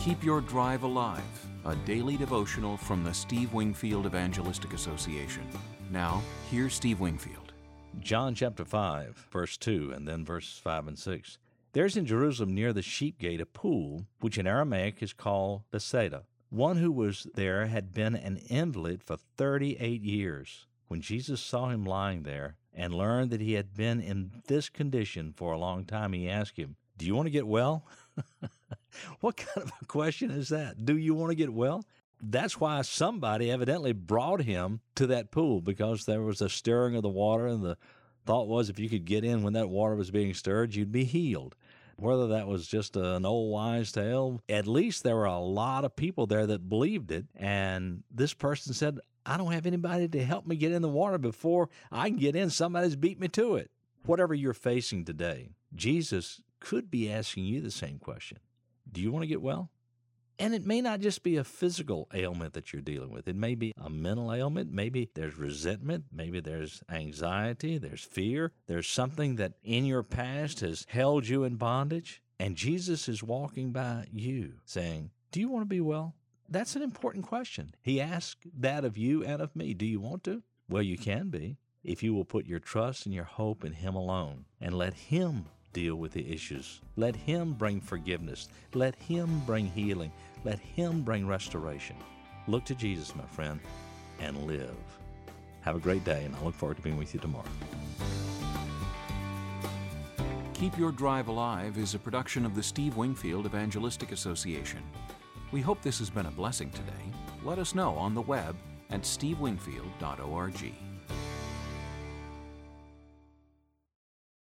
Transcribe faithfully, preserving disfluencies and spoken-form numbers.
Keep Your Drive Alive, a daily devotional from the Steve Wingfield Evangelistic Association. Now, here's Steve Wingfield. John chapter five, verse two, and then verses five and six. There's in Jerusalem near the sheep gate a pool, which in Aramaic is called Bethesda. One who was there had been an invalid for thirty-eight years. When Jesus saw him lying there and learned that he had been in this condition for a long time, he asked him, "Do you want to get well?" What kind of a question is that? Do you want to get well? That's why somebody evidently brought him to that pool, because there was a stirring of the water, and the thought was if you could get in when that water was being stirred, you'd be healed. Whether that was just an old wives' tale, at least there were a lot of people there that believed it, and this person said, "I don't have anybody to help me get in the water. Before I can get in, somebody's beat me to it." Whatever you're facing today, Jesus could be asking you the same question. Do you want to get well? And it may not just be a physical ailment that you're dealing with. It may be a mental ailment. Maybe there's resentment. Maybe there's anxiety. There's fear. There's something that in your past has held you in bondage. And Jesus is walking by you saying, "Do you want to be well?" That's an important question. He asked that of you and of me. Do you want to? Well, you can be if you will put your trust and your hope in Him alone and let Him deal with the issues. Let Him bring forgiveness. Let Him bring healing. Let Him bring restoration. Look to Jesus, my friend, and live. Have a great day, and I look forward to being with you tomorrow. Keep Your Drive Alive is a production of the Steve Wingfield Evangelistic Association. We hope this has been a blessing today. Let us know on the web at steve wingfield dot org.